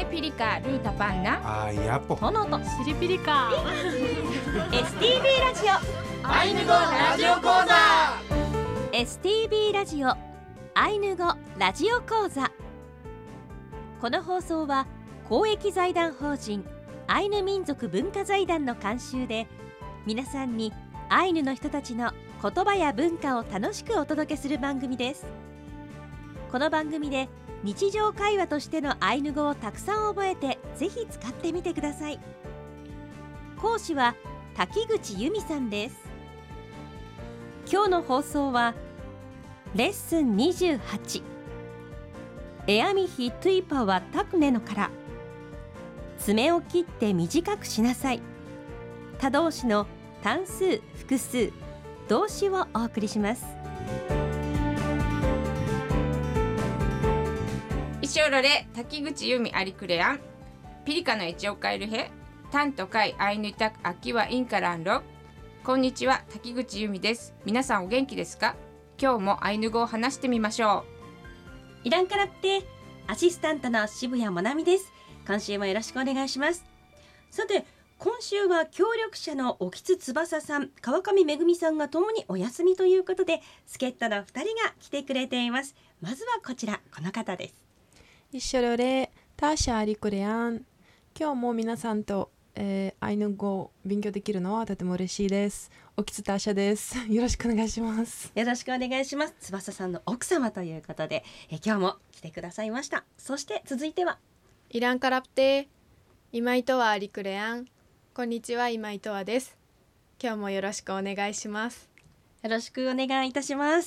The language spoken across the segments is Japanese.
He pilika ruta panna. Ayapo. Tonoto. Siripilika. STB ラジオアイヌ語ラジオ講座。 STB ラジオアイヌ語ラジオ講座。この放送は公益財団法人アイヌ民族文化財団の監修で、皆さんにアイヌの人たちの言葉や文化を楽しくお届けする番組です。この番組で日常会話としてのアイヌ語をたくさん覚えて、ぜひ使ってみてください。講師は滝口由美さんです。今日の放送はレッスン28、エアミヒトゥイパはタクネのから、爪を切って短くしなさい。他動詞の単数、複数、動詞をお送りします。 イショロレ滝口由美アリクレアン。ピリカのエチオカエルヘ。タントカイアイヌタクアキワインカランロ。こんにちは、滝口由美です。皆さんお元気ですか？今日もアイヌ語を話してみましょイランカラプテアシスタントの渋谷もなみです。今週もよろしくお願いします。さて、今週は協力者の沖津翼さん、川上めぐみさんがともにお休みということで、助っ人の2人が来てくれています。まずはこちら、この方です。 イショロレターシャアリクレアン。今日も皆さんと、アイヌ語を勉強できるのはとても嬉しいです。沖津ターシャです。よろしくお願いします。 よろしくお願いします。翼さんの奥様ということで、今日も来てくださいました。そして続いてはイランカラプテ今井とはアリクレアン。こんにちは、今井とはです。今日もよろしくお願いします。 よろしくお願いいたします。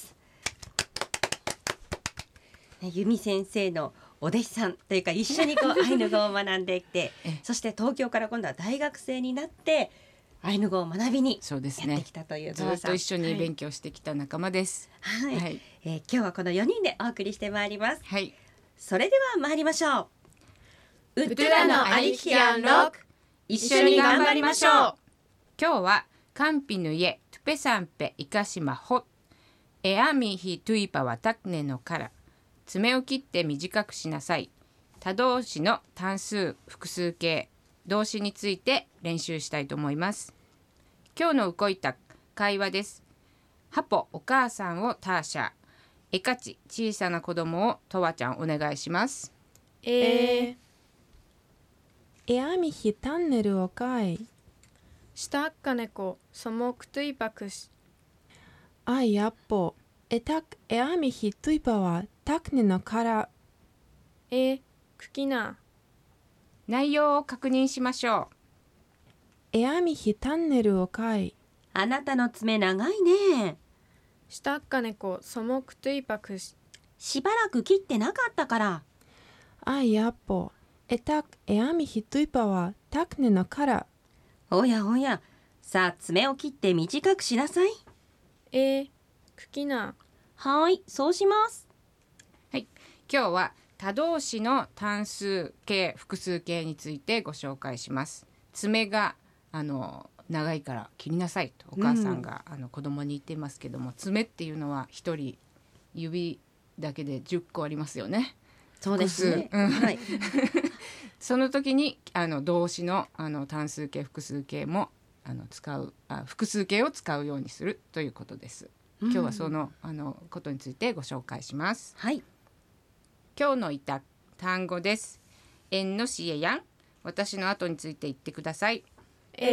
由美先生のお弟子さんというか、一緒にアイヌ語を学んでいてそして東京から今度は大学生になってアイヌ語を学びにやってきたというずっと一緒に勉強してきた仲間です。 はいはい。今日はこの4人でお送りしてまいります。 はい、 それでは参りましょう。 ウトゥラのアリキアンロック、一緒に頑張りましょう。今日はカンピヌイエトゥペサンペイカシマホエアミヒトゥイパワタクネのから爪を切って短くしなさい。他動詞の単数、複数形、動詞について練習したいと思います。今日の動いた会話です。ハポ、お母さんをターシャ、エカチ、小さな子供をトワちゃんお願いします。 エアミヒタンネルをかい。 したっかねこ、そもくといぱくし。 あいやっぽ、エアミヒトゥイパはタクネのから。 くきな。 内容を確認しましょう。エアミヒタンネルをかい。 あなたの爪長いね。 したっかねこ、そもくといぱくし。 しばらく切ってなかったから。 あいやっぽ、エアミヒトゥイパはタクネのから。 おやおや、さあ爪を切って短くしなさい。 くきな。 はい、そうします。 はい、今日は他動詞の単数形、複数形についてご紹介します。爪が長いから切りなさいとお母さんが、子供に言っていますけども、爪っていうのは一人指だけで10個ありますよね。 そうですね、はい、 その時に動詞の単数形、複数形も複数形を使うようにするということです。今日はそのことについてご紹介します。 はい、 今日のいた単語です。えんのしえやん。私の後について言ってください。 はい。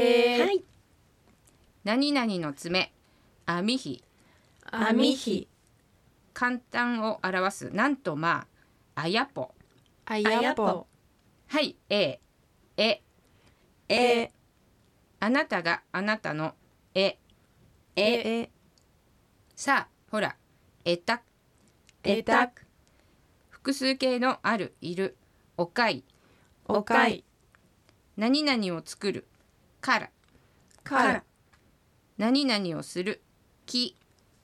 何々の爪、あみひ。 あみひ。 簡単を表すなんとまあ、あやぽ。 あやぽ。 はい、あなたがあなたのさあ、ほら、えたく。複数形のある、いる、おかい。何々を作る、から。何々をする、き。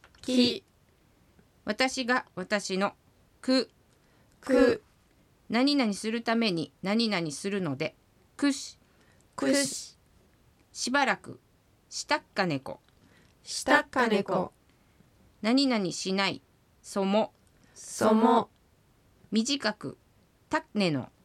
私が私の、く。何々するために何々するので、くし。しばらく、したっかねこ。何々しない、そも。短く、たくねの。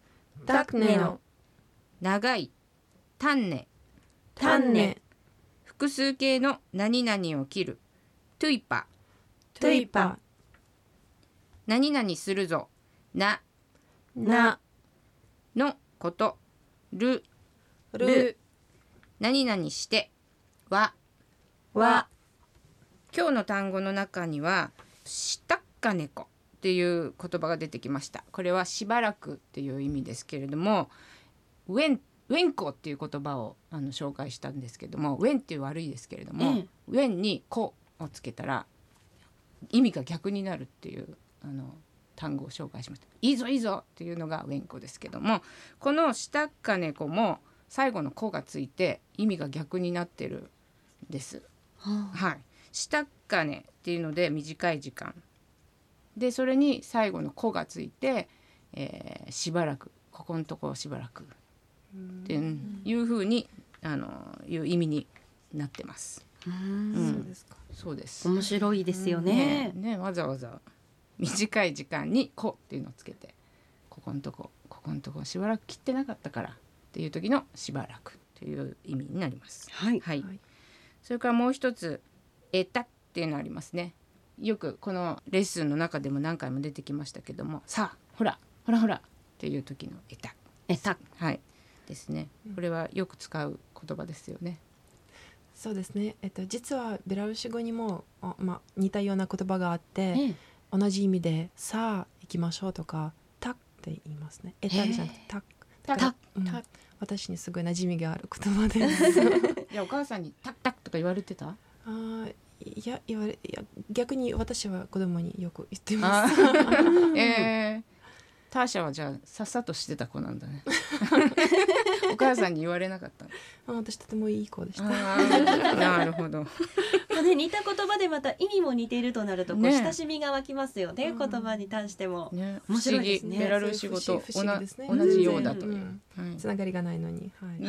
タクネの長いタンネ、 タンネ、 複数形の何々を切るトゥイパ、 トゥイパ、 何々するぞなな、 のことる、 る、 何々しては、 わ、 今日の単語の中にはしたっかねこっていう言葉が出てきました。これはしばらくっていう意味ですけれども、ウェンコっていう言葉を紹介したんですけども、ウェンっていう悪いですけれども、ウェンにこをつけたら意味が逆になるっていう単語を紹介しました。いいぞいいぞっていうのがウェンコですけども、このしたっかねこも最後のこがついて意味が逆になってるんです。はい、したっかねっていうので短い時間で、それに最後のこがついて、しばらく、ここのところしばらくっていう風にいう意味になってます。 そうですか。 そうです。 面白いですよね。 ね、わざわざ短い時間にこっていうのをつけて、ここのとこしばらく切ってなかったからっていう時のしばらくという意味になります。 はい、 はい。それからもう一つえたっていうのありますね。よくこのレッスンの中でも何回も出てきましたけども、さあほらっていう時のえた、はいですね。これはよく使う言葉ですよね。 そうですね。実はベラルーシ語にも似たような言葉があって、同じ意味でさあ行きましょうとかタッって言いますね。えたじゃなくてタッ。だから、私にすごい馴染みがある言葉です。 いやお母さんにタッタッとか言われてた？ いや逆に私は子供によく言ってます。 ターシャはじゃあさっさとしてた子なんだね。お母さんに言われなかったの？ 私とてもいい子でした。 なるほど。 似た言葉でまた意味も似ているとなると親しみが湧きますよね。言葉に対しても、面白いですね。 ベラルーシ語と同じようだという、 つながりがないのに。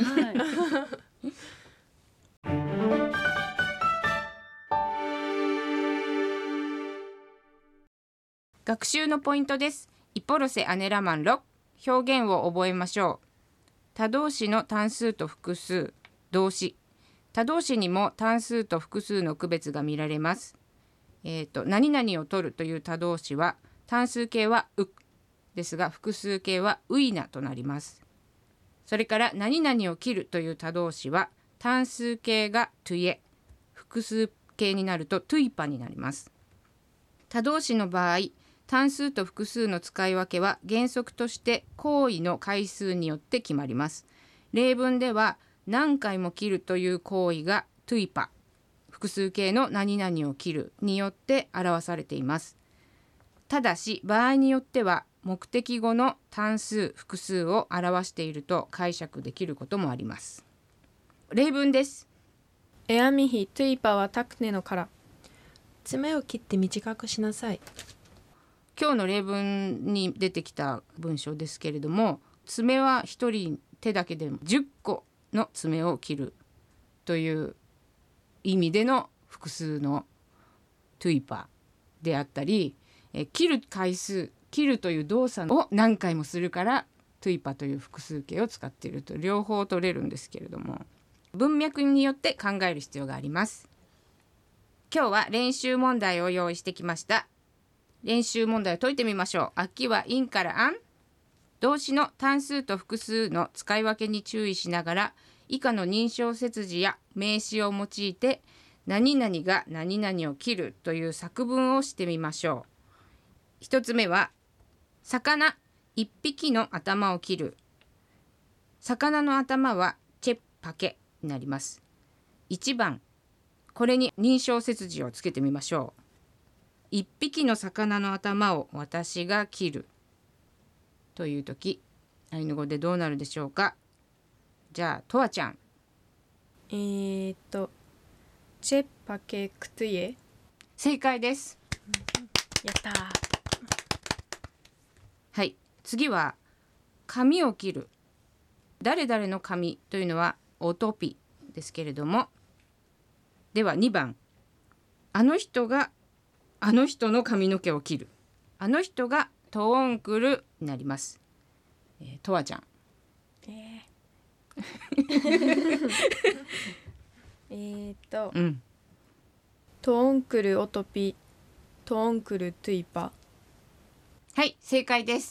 学習のポイントです。イポロセアネラマンロ、表現を覚えましょう。他動詞の単数と複数、動詞。他動詞にも単数と複数の区別が見られます。何々を取るという他動詞は単数形はうですが、複数形はういなとなります。それから何々を切るという他動詞は単数形がトゥエ、複数形になるとトゥイパになります。他動詞の場合、単数と複数の使い分けは原則として行為の回数によって決まります。例文では何回も切るという行為がトゥイパ、複数形の何々を切るによって表されています。ただし場合によっては目的語の単数複数を表していると解釈できることもあります。例文です。 エアミヒトゥイパはタクネのから。 爪を切って短くしなさい。 今日の例文に出てきた文章ですけれども、爪は一人手だけで10個の爪を切るという意味での複数のトゥイパであったり、切る回数、切るという動作を何回もするからトゥイパという複数形を使っていると、両方取れるんですけれども、文脈によって考える必要があります。今日は練習問題を用意してきました。練習問題を解いてみましょう。秋はインからアン。動詞の単数と複数の使い分けに注意しながら、以下の認証接字や名詞を用いて何々が何々を切るという作文をしてみましょう。一つ目は魚一匹の頭を切る。魚の頭はチェッパケになります。1番、これに認証接字をつけてみましょう。一匹の魚の頭を私が切るというとき、アイヌ語でどうなるでしょうか。じゃあとわちゃん。 チェッパケクトゥエ。 正解です。 やったー。 はい、次は髪を切る。誰々の髪というのはオトピですけれども、では2番、あの人があの人の髪の毛を切る。あの人がトーンクルになります。とわちゃん。 トオンクルオトピトオンクルトゥイパ。 はい、正解です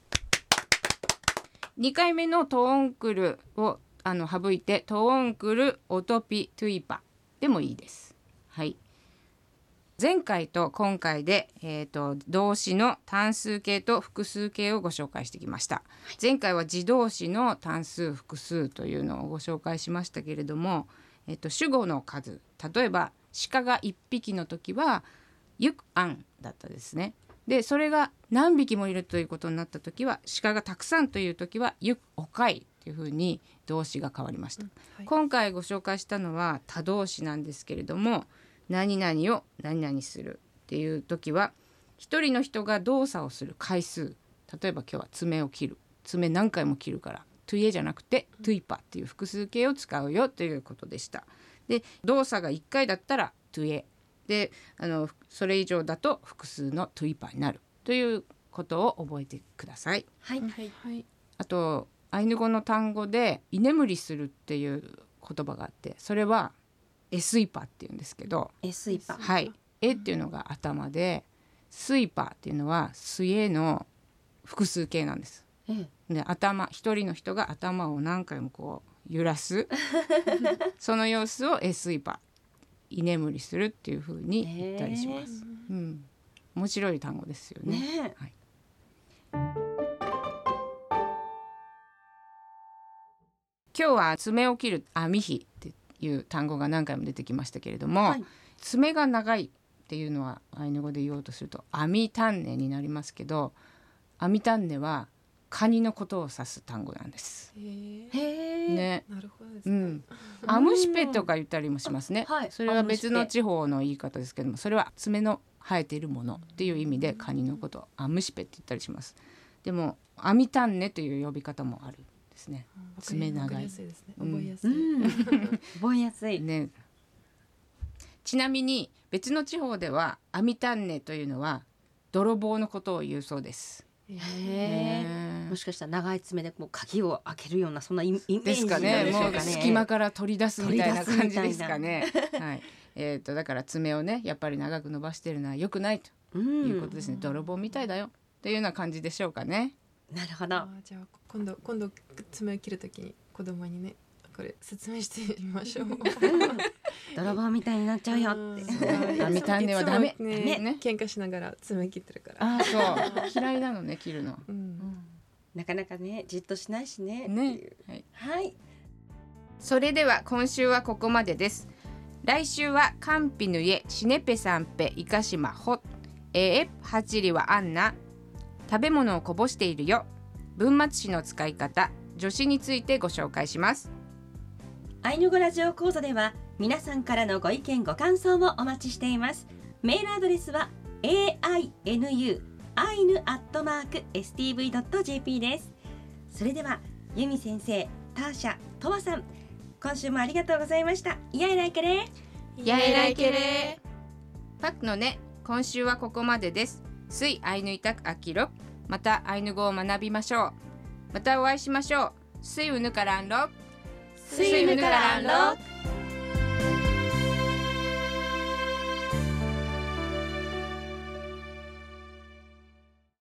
。2回目のトオンクルを省いてトオンクルオトピトゥイパでもいいです。はい、前回と今回で、動詞の単数形と複数形をご紹介してきました。前回は自動詞の単数複数というのをご紹介しましたけれども、主語の数、例えば鹿が1匹の時はユクアンだったですね。でそれが何匹もいるということになった時は、鹿がたくさんという時はユクオカイというふうに動詞が変わりました。今回ご紹介したのは他動詞なんですけれども、何々を何々するっていう時は一人の人が動作をする回数、例えば今日は爪を切る、爪何回も切るからトゥイエじゃなくてトゥイパっていう複数形を使うよということでした。で動作が1回だったらトゥイエで、それ以上だと複数のトゥイパになるということを覚えてください。 はい、 あとアイヌ語の単語で居眠りするっていう言葉があって、それはエスイパっていうんですけど、 エスイパ、 はい、エっていうのが頭で、スイパっていうのはスイエの複数形なんです。で一人の人が頭を何回もこう揺らすその様子をエスイパ、居眠りするっていう風に言ったりします。面白い単語ですよね。はい、今日は爪を切るアミヒっていう単語が何回も出てきましたけれども、爪が長いっていうのはアイヌ語で言おうとするとアミタンネになりますけど、アミタンネはカニのことを指す単語なんです。ね、 なるほどですね。 アムシペとか言ったりもしますね。それは別の地方の言い方ですけども、それは爪の生えているものっていう意味でカニのことをアムシペって言ったりします。でもアミタンネという呼び方もあるんですね。爪長い。 覚えやすい。 覚えやすいね。ちなみに別の地方ではアミタンネというのは泥棒のことを言うそうです。 もしかしたら長い爪でこう鍵を開けるようなそんなイメージですかね。もう隙間から取り出すみたいな感じですかね。はい。だから爪をねやっぱり長く伸ばしているのは良くないということですね。泥棒みたいだよっていうような感じでしょうかね。 なるほど。 じゃあ今度爪を切るときに子供にねこれ説明してみましょう。 泥棒みたいになっちゃうよって。 見た目はダメ。 ね、喧嘩しながら爪切ってるから。 そう嫌いなのね切るの。 なかなかねじっとしないしね。はい。 それでは今週はここまでです。来週はカンピヌエシネペサンペイカシマホハチリはアンナ、食べ物をこぼしているよ、文末詞の使い方、助詞についてご紹介します。 アイヌ語ラジオ講座では皆さんからのご意見ご感想もお待ちしています。メールアドレスは ainu@stv.jp です。それではユミ先生、ターシャ、トワさん、今週もありがとうございました。イヤイライケレイヤイライケレパクのね、今週はここまでです。スイアイヌイタクアキロ、またアイヌ語を学びましょう。またお会いしましょう。スイウヌカランロ、 スイウヌカランロ。